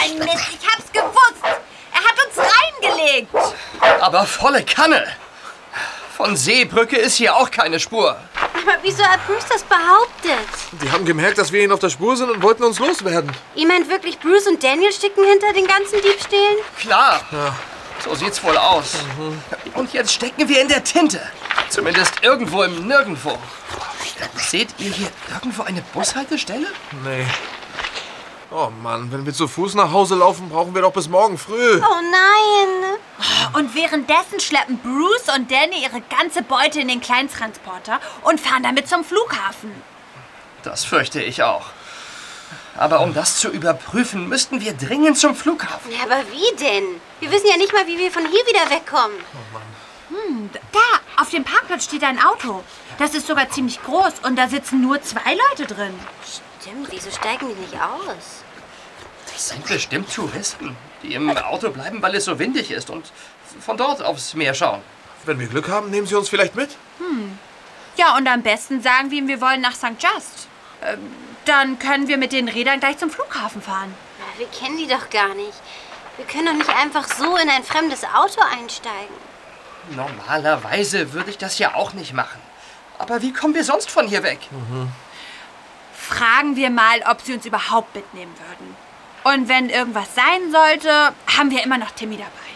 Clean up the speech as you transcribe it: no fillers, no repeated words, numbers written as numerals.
Ein Mist, ich hab's gewusst. Er hat uns reingelegt. Aber volle Kanne. Von Seebrücke ist hier auch keine Spur. Aber wieso hat Bruce das behauptet? Die haben gemerkt, dass wir ihnen auf der Spur sind und wollten uns loswerden. Ihr meint wirklich, Bruce und Daniel stecken hinter den ganzen Diebstählen? Klar. Ja. So sieht's wohl aus. Und jetzt stecken wir in der Tinte. Zumindest irgendwo im Nirgendwo. Seht ihr hier irgendwo eine Bushaltestelle? Nee. Oh Mann, wenn wir zu Fuß nach Hause laufen, brauchen wir doch bis morgen früh. Oh nein. Und währenddessen schleppen Bruce und Danny ihre ganze Beute in den Kleintransporter und fahren damit zum Flughafen. Das fürchte ich auch. Aber um das zu überprüfen, müssten wir dringend zum Flughafen. Ja, aber wie denn? Wir wissen ja nicht mal, wie wir von hier wieder wegkommen. Oh Mann. Da, auf dem Parkplatz steht ein Auto. Das ist sogar ziemlich groß und da sitzen nur 2 Leute drin. Stimmt, wieso steigen die nicht aus? Das sind bestimmt Touristen, die im Auto bleiben, weil es so windig ist und von dort aufs Meer schauen. Wenn wir Glück haben, nehmen sie uns vielleicht mit. Ja, und am besten sagen wir ihm, wir wollen nach St. Just. Dann können wir mit den Rädern gleich zum Flughafen fahren. Wir kennen die doch gar nicht. Wir können doch nicht einfach so in ein fremdes Auto einsteigen. Normalerweise würde ich das ja auch nicht machen. Aber wie kommen wir sonst von hier weg? Fragen wir mal, ob sie uns überhaupt mitnehmen würden. Und wenn irgendwas sein sollte, haben wir immer noch Timmy dabei.